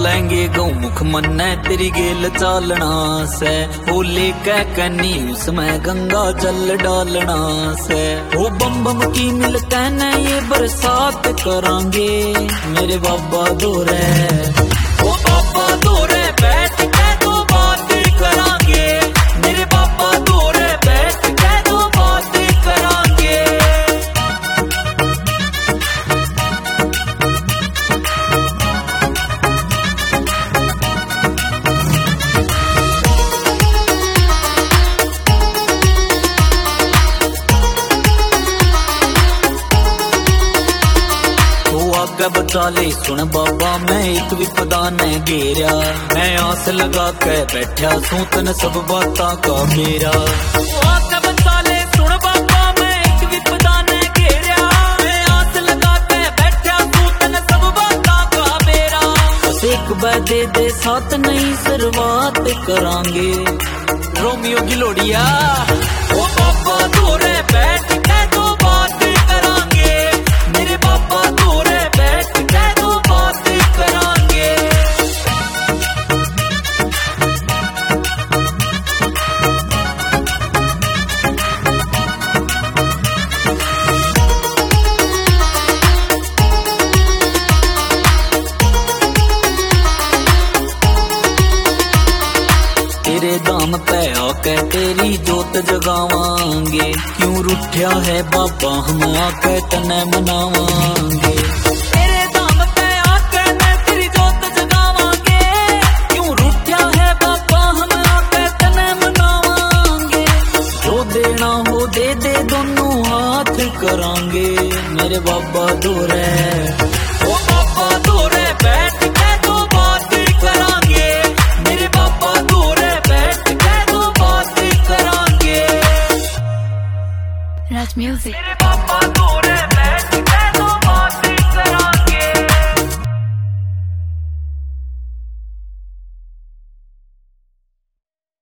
बोलेंगे गौमुख मन्ने तेरी गेल चालना से, वो लेके कन्नी उसमें गंगा जल डालना से। वो बम बम की मिल कहने ये बरसात करांगे मेरे बाबा दोरे, वो बाबा दोरे बैठ के दो बात करांगे मेरे बाबा दोरे बैठ के दो बात करांगे। आगे बचा ले सुन बाबा मैं एक विपदा ने घेरा, मैं आस लगा के बैठा सूतन सब बाता का मेरा। आगे बचा ले सुन बाबा मैं एक विपदा ने घेरा, मैं आस लगा के बैठा सूतन सब बाता का मेरा। एक बदे दे साथ नहीं शुरुआत करांगे रोमियो की लोड़िया, ओ बाबा दोरे बैठ के दो बात करांगे मेरे बाबा दोरे बैठ के दो बात करांगे। तेरे दाम पे आके तेरी जोत जगावांगे, क्यों रुठ्या है बाबा हम आके तने मनावांगे। तेरे दाम पे आके तेरी जोत जगावांगे, क्यों रुठ्या है बाबा हम आके तने मनावांगे। जो देना हो दे दे दोनों हाथ करांगे मेरे बाबा दोरे, ओ बाबा दोरे बैठ के दो बात करांगे मेरे बाबा दोरे बैठ के दो बात करांगे। Raj Music। मेरे बाबा दोरे